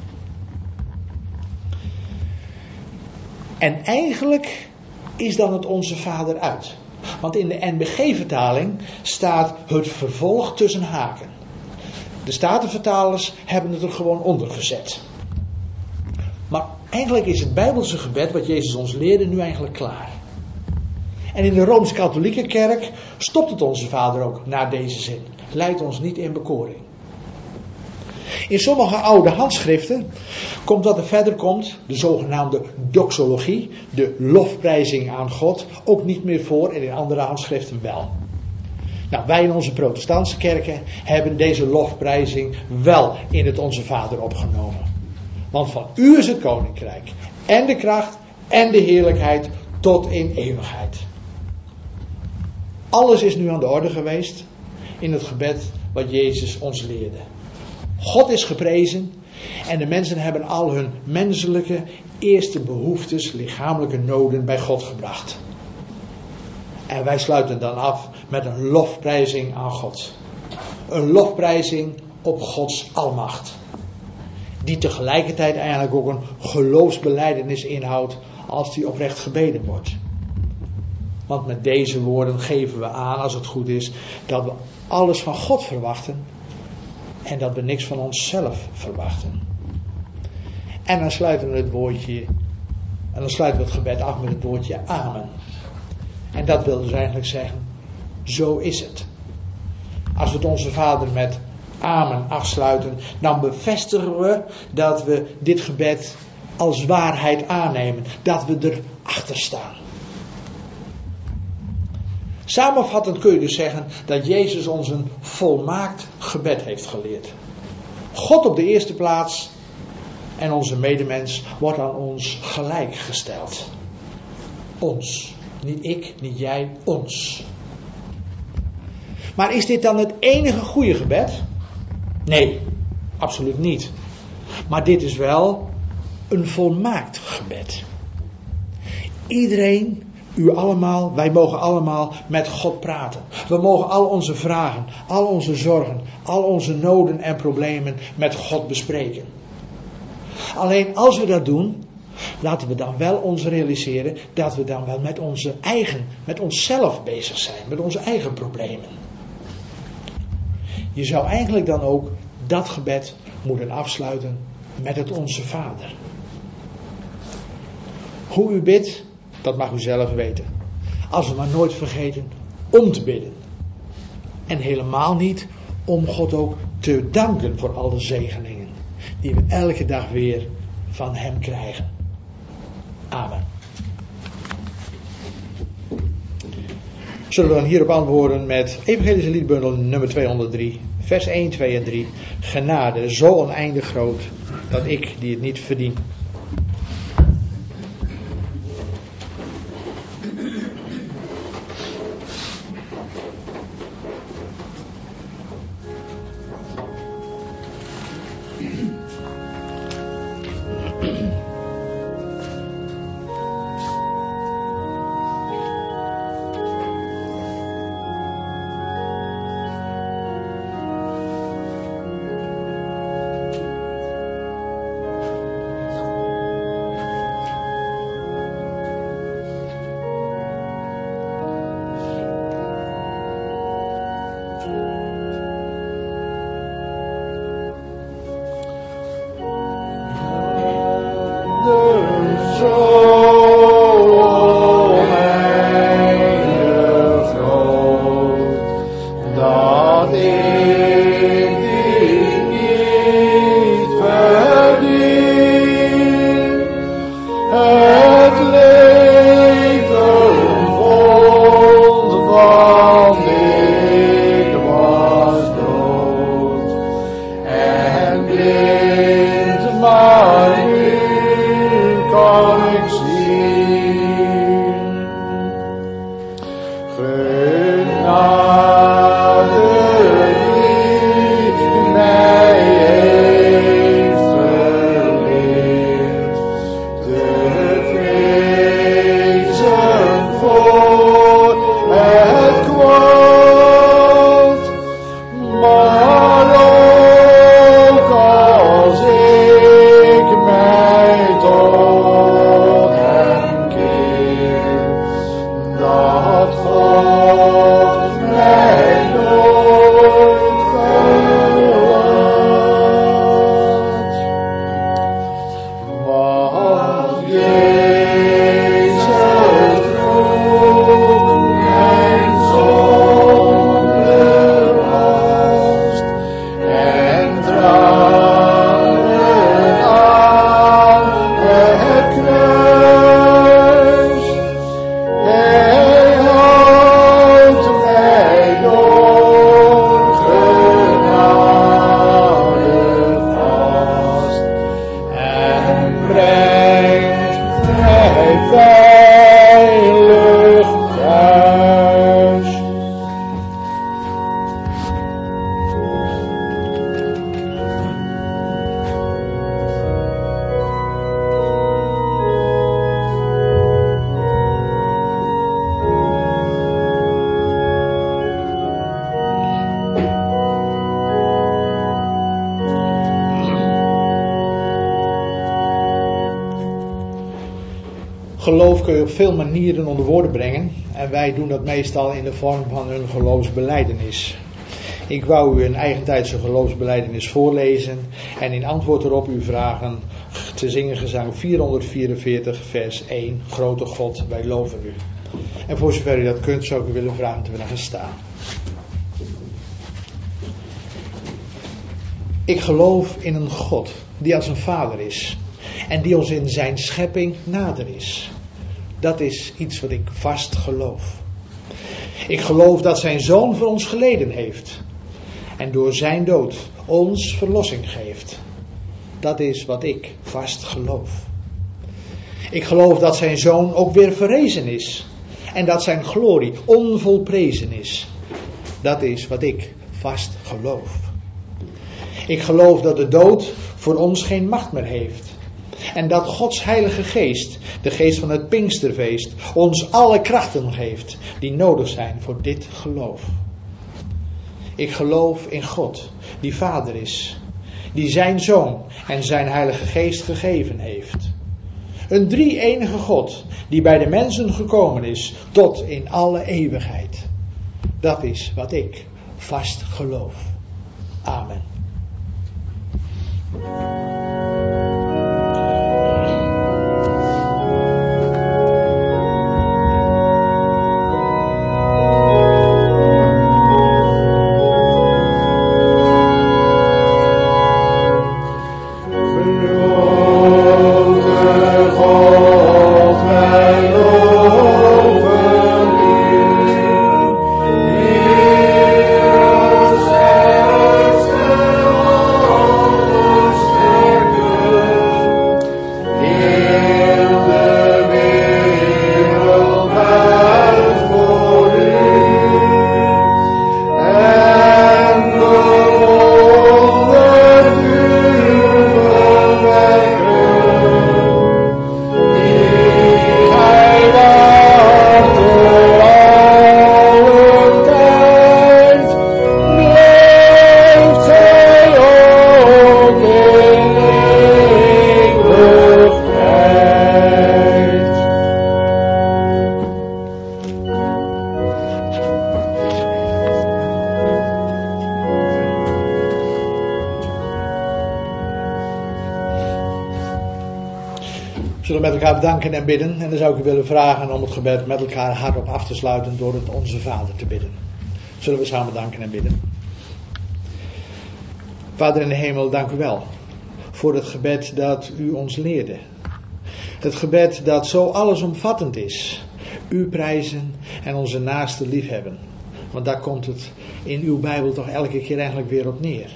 En eigenlijk is dan het Onze Vader uit. Want in de NBG-vertaling staat het vervolg tussen haken. De Statenvertalers hebben het er gewoon onder gezet. Maar eigenlijk is het Bijbelse gebed wat Jezus ons leerde nu eigenlijk klaar. En in de Rooms-Katholieke Kerk stopt het Onze Vader ook na deze zin. Leid ons niet in bekoring. In sommige oude handschriften komt wat er verder komt, de zogenaamde doxologie, de lofprijzing aan God, ook niet meer voor en in andere handschriften wel. Nou, wij in onze protestantse kerken hebben deze lofprijzing wel in het Onze Vader opgenomen. Want van u is het koninkrijk en de kracht en de heerlijkheid tot in eeuwigheid. Alles is nu aan de orde geweest in het gebed wat Jezus ons leerde. God is geprezen en de mensen hebben al hun menselijke eerste behoeftes, lichamelijke noden bij God gebracht. En wij sluiten dan af met een lofprijzing aan God. Een lofprijzing op Gods almacht. Die tegelijkertijd eigenlijk ook een geloofsbelijdenis inhoudt als die oprecht gebeden wordt. Want met deze woorden geven we aan, als het goed is, dat we alles van God verwachten. En dat we niks van onszelf verwachten. En dan sluiten we het gebed af met het woordje amen. En dat wil dus eigenlijk zeggen, zo is het. Als we het Onze Vader met amen afsluiten, dan bevestigen we dat we dit gebed als waarheid aannemen. Dat we erachter staan. Samenvattend kun je dus zeggen dat Jezus ons een volmaakt gebed heeft geleerd. God op de eerste plaats en onze medemens wordt aan ons gelijkgesteld. Ons. Niet ik, niet jij, ons. Maar is dit dan het enige goede gebed? Nee, absoluut niet. Maar dit is wel een volmaakt gebed. Iedereen, u allemaal, wij mogen allemaal met God praten. We mogen al onze vragen, al onze zorgen, al onze noden en problemen met God bespreken. Alleen als we dat doen, laten we dan wel ons realiseren dat we dan wel met onszelf bezig zijn, met onze eigen problemen. Je zou eigenlijk dan ook dat gebed moeten afsluiten met het Onze Vader. Hoe u bidt, dat mag u zelf weten. Als we maar nooit vergeten om te bidden. En helemaal niet om God ook te danken voor al de zegeningen die we elke dag weer van Hem krijgen. Amen. Zullen we dan hierop antwoorden met Evangelische liedbundel nummer 203, vers 1, 2 en 3. Genade zo oneindig groot, dat ik die het niet verdien. Geloof kun je op veel manieren onder woorden brengen. En wij doen dat meestal in de vorm van een geloofsbelijdenis. Ik wou u een eigentijdse geloofsbelijdenis voorlezen. En in antwoord erop u vragen te zingen gezang 444 vers 1. Grote God, wij loven u. En voor zover u dat kunt, zou ik u willen vragen te willen gaan staan. Ik geloof in een God die als een vader is. En die ons in zijn schepping nader is. Dat is iets wat ik vast geloof. Ik geloof dat zijn Zoon voor ons geleden heeft en door zijn dood ons verlossing geeft. Dat is wat ik vast geloof. Ik geloof dat zijn Zoon ook weer verrezen is en dat zijn glorie onvolprezen is. Dat is wat ik vast geloof. Ik geloof dat de dood voor ons geen macht meer heeft. En dat Gods Heilige Geest, de geest van het Pinksterfeest, ons alle krachten geeft die nodig zijn voor dit geloof. Ik geloof in God, die Vader is, die zijn Zoon en zijn Heilige Geest gegeven heeft. Een drie-enige God, die bij de mensen gekomen is tot in alle eeuwigheid. Dat is wat ik vast geloof. Amen. We zullen met elkaar bedanken en bidden. En dan zou ik u willen vragen om het gebed met elkaar hardop af te sluiten door het Onze Vader te bidden. Zullen we samen danken en bidden. Vader in de hemel, dank u wel voor het gebed dat u ons leerde. Het gebed dat zo allesomvattend is. U prijzen en onze naaste liefhebben. Want daar komt het in uw Bijbel toch elke keer eigenlijk weer op neer.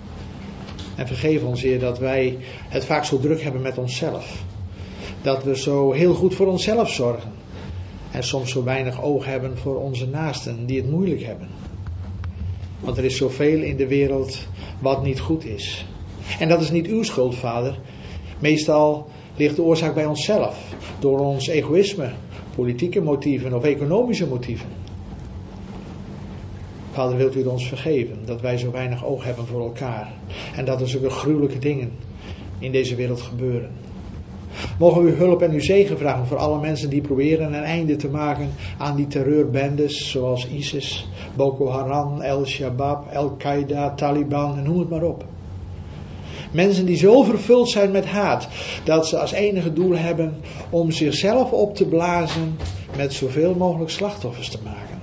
En vergeef ons, Heer, dat wij het vaak zo druk hebben met onszelf. Dat we zo heel goed voor onszelf zorgen. En soms zo weinig oog hebben voor onze naasten die het moeilijk hebben. Want er is zoveel in de wereld wat niet goed is. En dat is niet uw schuld, Vader. Meestal ligt de oorzaak bij onszelf. Door ons egoïsme, politieke motieven of economische motieven. Vader, wilt u het ons vergeven dat wij zo weinig oog hebben voor elkaar. En dat er zulke gruwelijke dingen in deze wereld gebeuren. Mogen we uw hulp en uw zegen vragen voor alle mensen die proberen een einde te maken aan die terreurbendes zoals ISIS, Boko Haram, El-Shabaab, Al-Qaeda, Taliban en noem het maar op. Mensen die zo vervuld zijn met haat dat ze als enige doel hebben om zichzelf op te blazen met zoveel mogelijk slachtoffers te maken.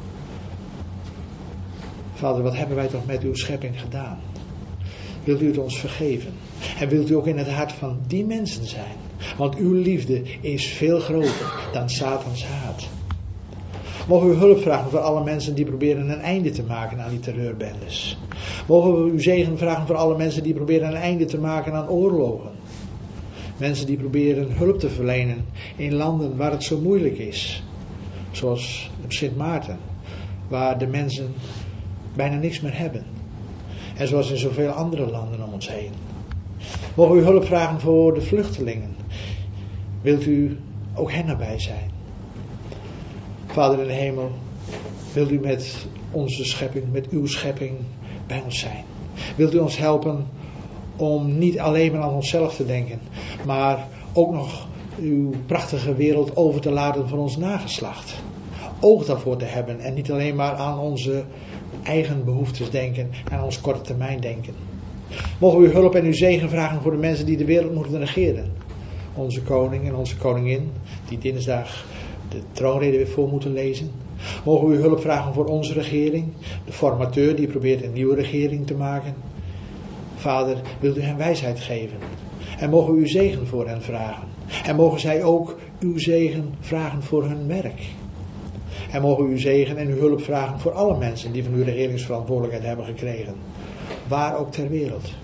Vader, wat hebben wij toch met uw schepping gedaan? Wilt u het ons vergeven? En wilt u ook in het hart van die mensen zijn? Want uw liefde is veel groter dan Satans haat. Mogen we hulp vragen voor alle mensen die proberen een einde te maken aan die terreurbendes. Mogen we uw zegen vragen voor alle mensen die proberen een einde te maken aan oorlogen. Mensen die proberen hulp te verlenen in landen waar het zo moeilijk is. Zoals op Sint Maarten, waar de mensen bijna niks meer hebben. En zoals in zoveel andere landen om ons heen. Mogen we uw hulp vragen voor de vluchtelingen. Wilt u ook hen nabij zijn? Vader in de hemel, wilt u met onze schepping, met uw schepping bij ons zijn? Wilt u ons helpen om niet alleen maar aan onszelf te denken, maar ook nog uw prachtige wereld over te laten voor ons nageslacht? Oog daarvoor te hebben en niet alleen maar aan onze eigen behoeftes denken en aan ons korte termijn denken. Mogen we uw hulp en uw zegen vragen voor de mensen die de wereld moeten regeren. Onze koning en onze koningin, die dinsdag de troonrede weer voor moeten lezen. Mogen we uw hulp vragen voor onze regering, de formateur die probeert een nieuwe regering te maken. Vader, wilt u hen wijsheid geven. En mogen we uw zegen voor hen vragen. En mogen zij ook uw zegen vragen voor hun werk. En mogen u zegen en uw hulp vragen voor alle mensen die van uw regeringsverantwoordelijkheid hebben gekregen. Waar ook ter wereld.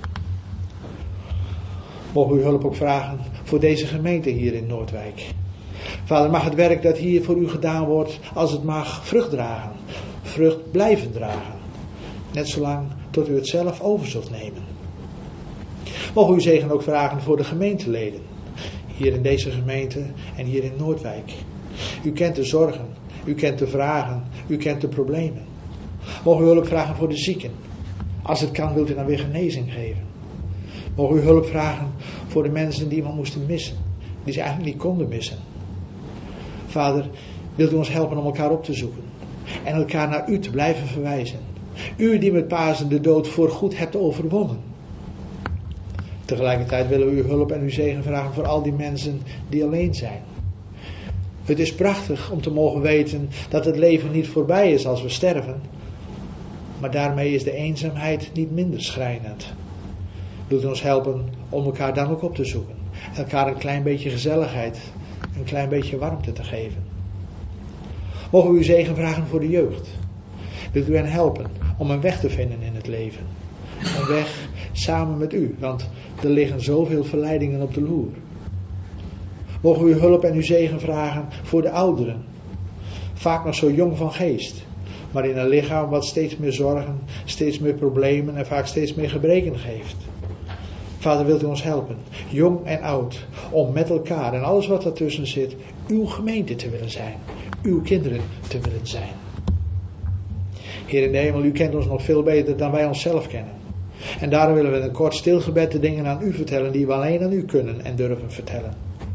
Mogen u hulp ook vragen voor deze gemeente hier in Noordwijk. Vader, mag het werk dat hier voor u gedaan wordt, als het mag, vrucht dragen. Vrucht blijven dragen. Net zolang tot u het zelf over zult nemen. Mogen u zegen ook vragen voor de gemeenteleden. Hier in deze gemeente en hier in Noordwijk. U kent de zorgen, u kent de vragen, u kent de problemen. Mogen u hulp vragen voor de zieken. Als het kan, wilt u dan weer genezing geven. Mogen u hulp vragen voor de mensen die we moesten missen. Die ze eigenlijk niet konden missen. Vader, wilt u ons helpen om elkaar op te zoeken. En elkaar naar u te blijven verwijzen. U die met Pasen de dood voorgoed hebt overwonnen. Tegelijkertijd willen we uw hulp en uw zegen vragen voor al die mensen die alleen zijn. Het is prachtig om te mogen weten dat het leven niet voorbij is als we sterven. Maar daarmee is de eenzaamheid niet minder schrijnend. Wilt u ons helpen om elkaar dan ook op te zoeken. Elkaar een klein beetje gezelligheid, een klein beetje warmte te geven. Mogen we uw zegen vragen voor de jeugd. Wilt u hen helpen om een weg te vinden in het leven. Een weg samen met u, want er liggen zoveel verleidingen op de loer. Mogen we uw hulp en uw zegen vragen voor de ouderen. Vaak nog zo jong van geest, maar in een lichaam wat steeds meer zorgen, steeds meer problemen en vaak steeds meer gebreken geeft. Vader, wilt u ons helpen, jong en oud, om met elkaar en alles wat ertussen zit, uw gemeente te willen zijn, uw kinderen te willen zijn. Heer in de hemel, u kent ons nog veel beter dan wij onszelf kennen. En daarom willen we in een kort stilgebed de dingen aan u vertellen die we alleen aan u kunnen en durven vertellen.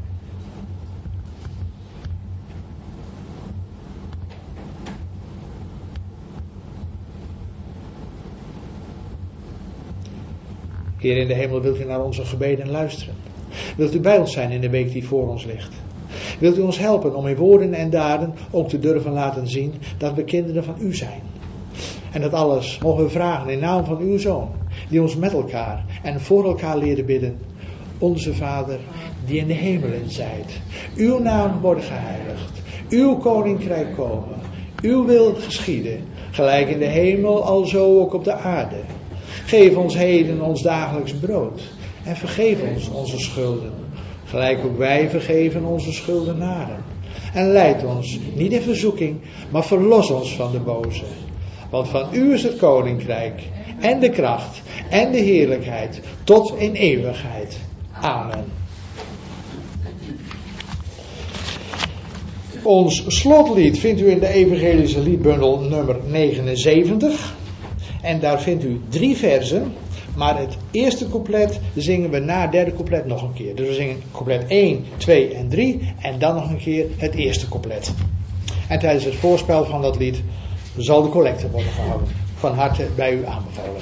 Heer in de hemel, wilt u naar onze gebeden luisteren? Wilt u bij ons zijn in de week die voor ons ligt? Wilt u ons helpen om in woorden en daden ook te durven laten zien dat we kinderen van u zijn? En dat alles mogen we vragen in naam van uw Zoon, die ons met elkaar en voor elkaar leerde bidden. Onze Vader, die in de hemelen zijt. Uw naam wordt geheiligd. Uw koninkrijk komen. Uw wil geschieden, gelijk in de hemel, alzo ook op de aarde. Geef ons heden ons dagelijks brood. En vergeef ons onze schulden, gelijk ook wij vergeven onze schuldenaren. En leid ons niet in verzoeking, maar verlos ons van de boze. Want van u is het koninkrijk, en de kracht, en de heerlijkheid, tot in eeuwigheid. Amen. Ons slotlied vindt u in de evangelische liedbundel nummer 79. En daar vindt u 3 versen. Maar het eerste couplet zingen we na het derde couplet nog een keer. Dus we zingen couplet 1, 2 en 3. En dan nog een keer het eerste couplet. En tijdens het voorspel van dat lied zal de collecte worden gehouden. Van harte bij u aanbevolen.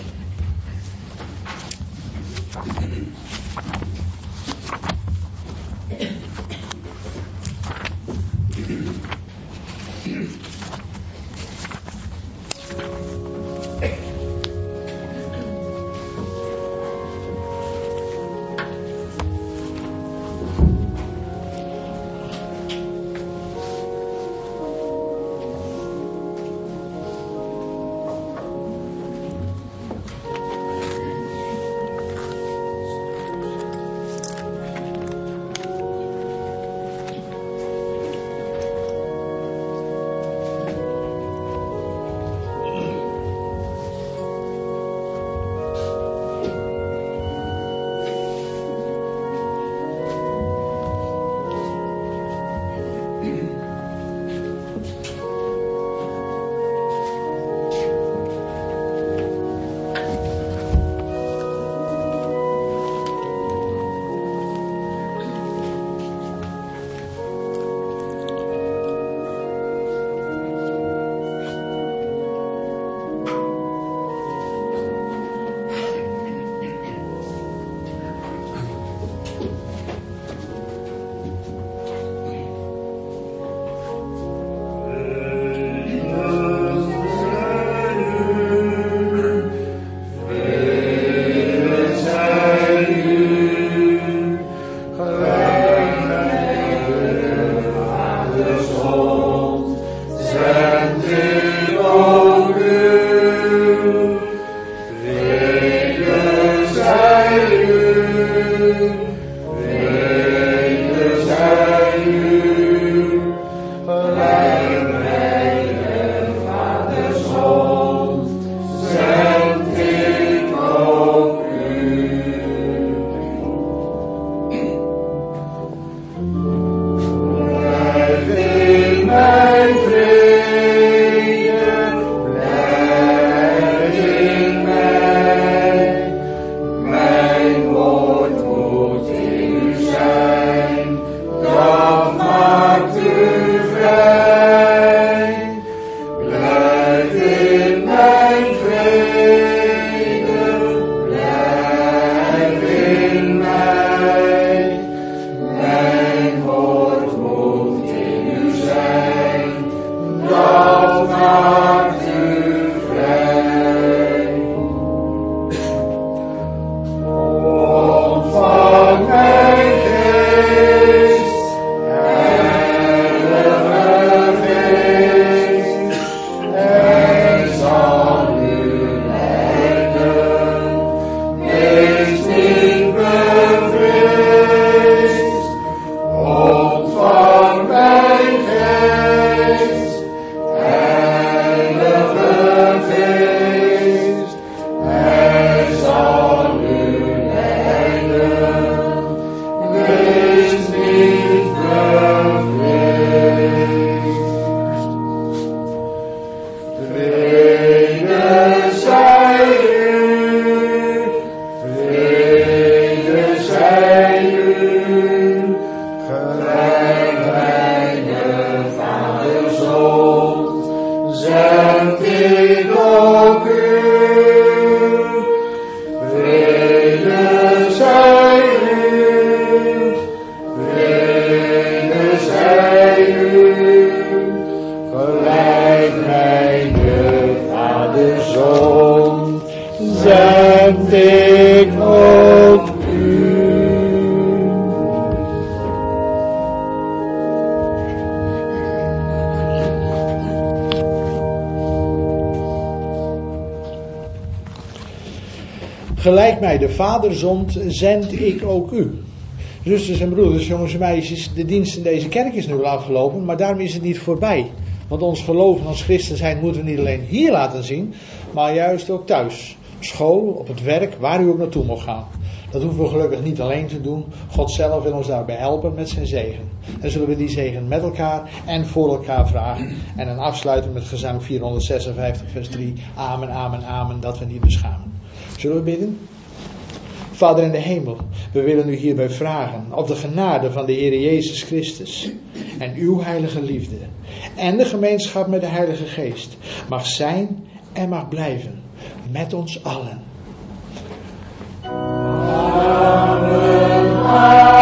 zond, zend ik ook u. Gelijk mij de Vader zond, zend ik ook u. Zusters en broeders, jongens en meisjes, de dienst in deze kerk is nu afgelopen, maar daarom is het niet voorbij. Want ons geloof en ons christen zijn moeten we niet alleen hier laten zien, maar juist ook thuis. Op school, op het werk, waar u ook naartoe mag gaan. Dat hoeven we gelukkig niet alleen te doen. God zelf wil ons daarbij helpen met zijn zegen. En zullen we die zegen met elkaar en voor elkaar vragen. En dan afsluiten met gezang 456 vers 3. Amen, amen, amen, dat we niet beschamen. Zullen we bidden? Vader in de hemel, we willen u hierbij vragen op de genade van de Heer Jezus Christus en uw heilige liefde en de gemeenschap met de Heilige Geest mag zijn en mag blijven met ons allen. Amen.